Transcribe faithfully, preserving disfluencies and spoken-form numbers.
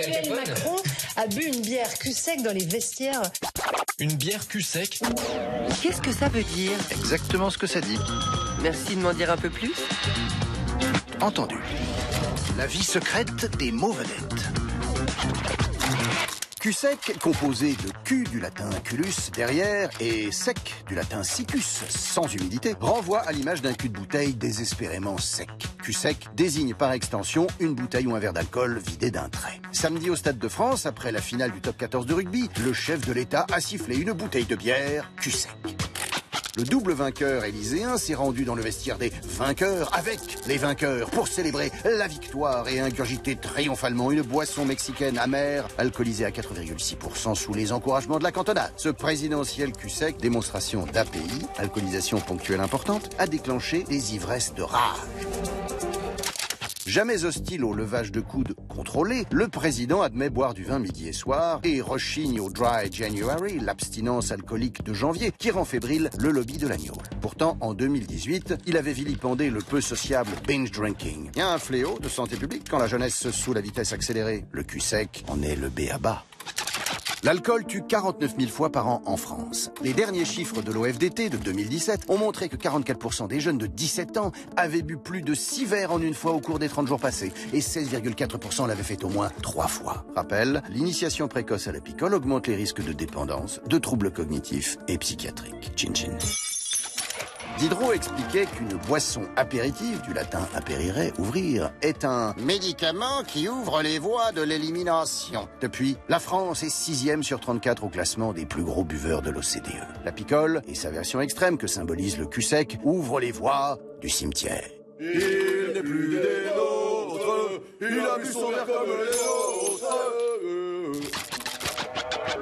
Emmanuel Macron a bu une bière cul sec dans les vestiaires. Une bière cul sec? Qu'est-ce que ça veut dire? Exactement ce que ça dit. Merci de m'en dire un peu plus. Entendu. La vie secrète des mots vedettes. Cul sec, composé de cul du latin culus derrière et sec du latin siccus, sans humidité, renvoie à l'image d'un cul de bouteille désespérément sec. Cul sec désigne par extension une bouteille ou un verre d'alcool vidé d'un trait. Samedi au Stade de France, après la finale du top quatorze de rugby, le chef de l'État a sifflé une bouteille de bière cul sec. Le double vainqueur élyséen s'est rendu dans le vestiaire des vainqueurs avec les vainqueurs pour célébrer la victoire et ingurgiter triomphalement une boisson mexicaine amère, alcoolisée à quatre virgule six pour cent sous les encouragements de la cantonade. Ce présidentiel cul sec, démonstration d'A P I, alcoolisation ponctuelle importante, a déclenché des ivresses de rage. Jamais hostile au levage de coude contrôlé, le président admet boire du vin midi et soir et rechigne au Dry January, l'abstinence alcoolique de janvier, qui rend fébrile le lobby de l'agneau. Pourtant, en deux mille dix-huit, il avait vilipendé le peu sociable binge drinking. Il y a un fléau de santé publique quand la jeunesse se saoule à vitesse accélérée. Le cul sec en est le b a ba. L'alcool tue quarante-neuf mille fois par an en France. Les derniers chiffres de l'O F D T de deux mille dix-sept ont montré que quarante-quatre pour cent des jeunes de dix-sept ans avaient bu plus de six verres en une fois au cours des trente jours passés et seize virgule quatre pour cent l'avaient fait au moins trois fois. Rappel, l'initiation précoce à la picole augmente les risques de dépendance, de troubles cognitifs et psychiatriques. Chin chin. Diderot expliquait qu'une boisson apéritive, du latin apérire, ouvrir, est un médicament qui ouvre les voies de l'élimination. Depuis, la France est sixième sur trente-quatre au classement des plus gros buveurs de l'O C D E. La picole, et sa version extrême que symbolise le cul sec, ouvre les voies du cimetière. Il n'est plus des nôtres, il a bu son verre comme les autres.